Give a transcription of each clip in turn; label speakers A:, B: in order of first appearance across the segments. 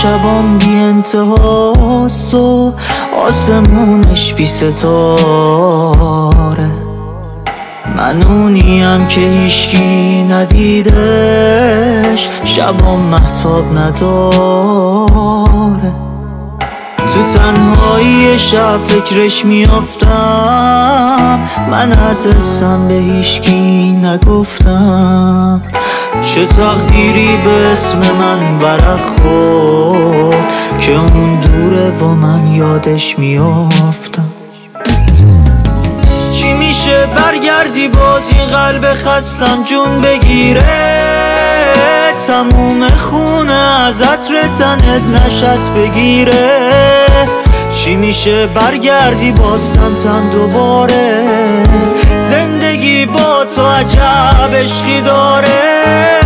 A: شبام بی انتهاست و آسمونش بی ستاره. من اونیم که هیشکی ندیدش، شبام مهتاب نداره. تو تنهایی شب فکرش میافتم، من از اسم به هیشکی نگفتم. چه تقدیری به اسم من ورق خورد که اون دوره و من یادش میافتم. چی میشه برگردی باز این قلب خستم جون بگیره، تموم خونه از عطر تنت نشت بگیره. چی میشه برگردی باز سمتم دوباره، زندگی با تو عجب عشقی داره.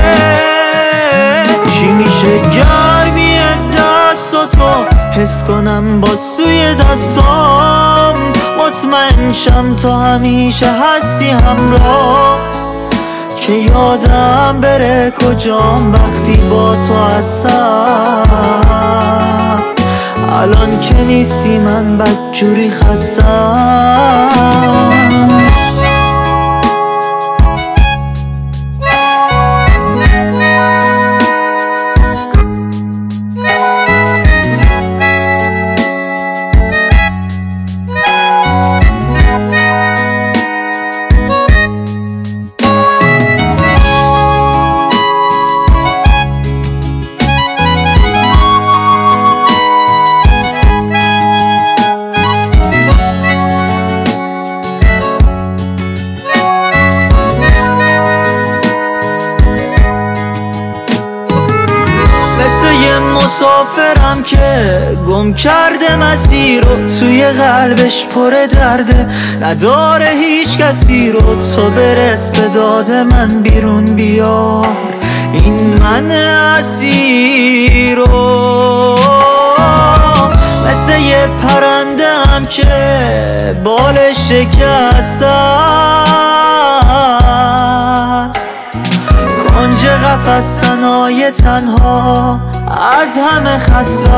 A: چی میشه گرمی دست و تو حس کنم با سوی دستام، مطمئن شم تو همیشه هستی همراه. که یادم بره کجام وقتی با تو هستم، الان که نیستی من بدجوری خستم. مسافرم که گم کرده مسیر رو، توی قلبش پر درده، نداره هیچ کسی رو. تو برس به داد من بیرون بیار این من اسیر رو. مثل یه پرنده هم که بالش شکسته است، کنج قفس تنهای تنها از همه خسته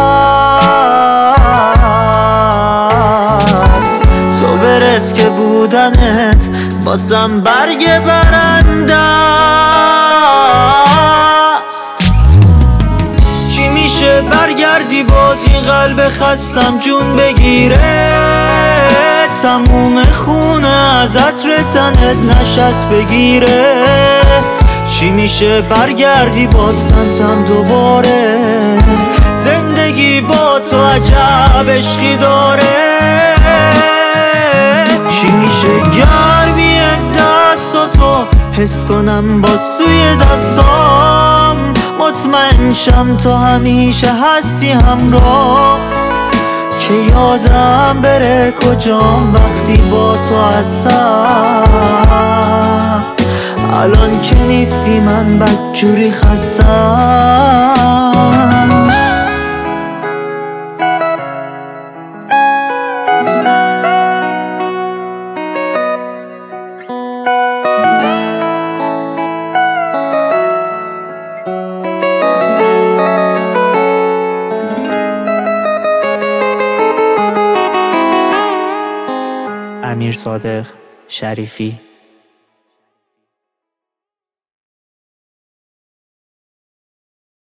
A: است. تو برس که بودنت باسم برگ برنده است. چی میشه برگردی باز این قلب خستم جون بگیره، تموم خونه از عطر تنت نشت بگیره. چی میشه برگردی باز سمتم دوباره، زندگی با تو عجب عشقی داره. چی میشه گرمی دست و تو حس کنم با سوی دستام، مطمئن شم تو همیشه هستی همراه. که یادم بره کجام وقتی با تو هستم، الان که نیستی من بدجوری خستم. امیر صادق شریفی.